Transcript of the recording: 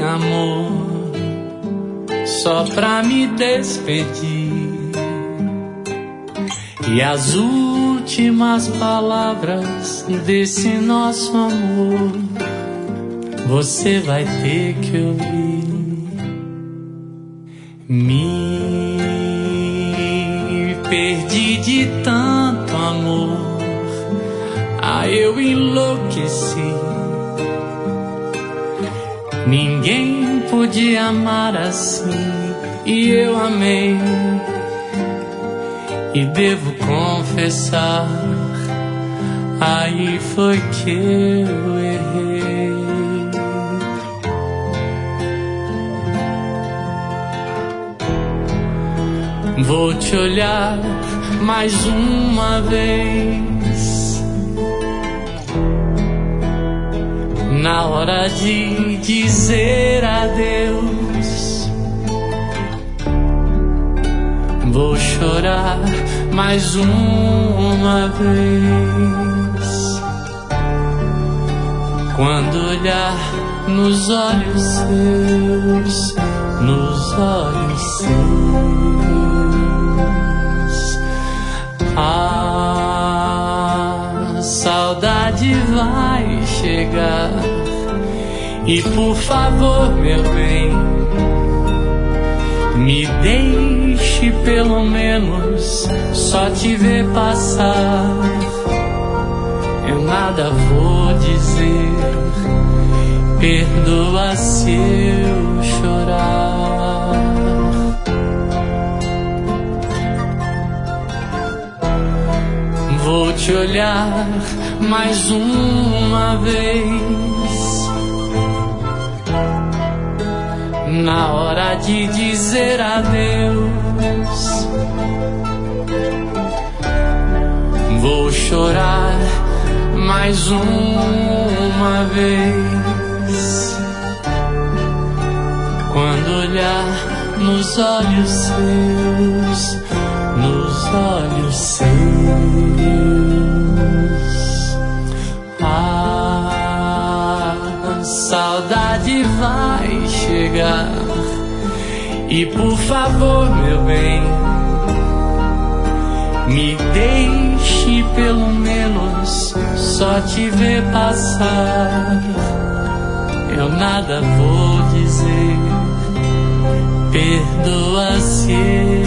amor, só pra me despedir. E as últimas palavras desse nosso amor você vai ter que ouvir. Me perdi de tanto amor, eu enlouqueci. Ninguém podia amar assim, e eu amei. E devo confessar, aí foi que eu errei. Vou te olhar mais uma vez, na hora de dizer adeus. Vou chorar mais uma vez, quando olhar nos olhos seus, nos olhos seus. A saudade vai chegar, e por favor, meu bem, me deixe pelo menos só te ver passar. Eu nada vou dizer, perdoa se eu chorar. Vou te olhar mais uma vez, na hora de dizer adeus. Vou chorar mais uma vez, quando olhar nos olhos seus, nos olhos seus. A saudade vai chegar, e por favor, meu bem, me deixe pelo menos só te ver passar. Eu nada vou dizer, perdoa se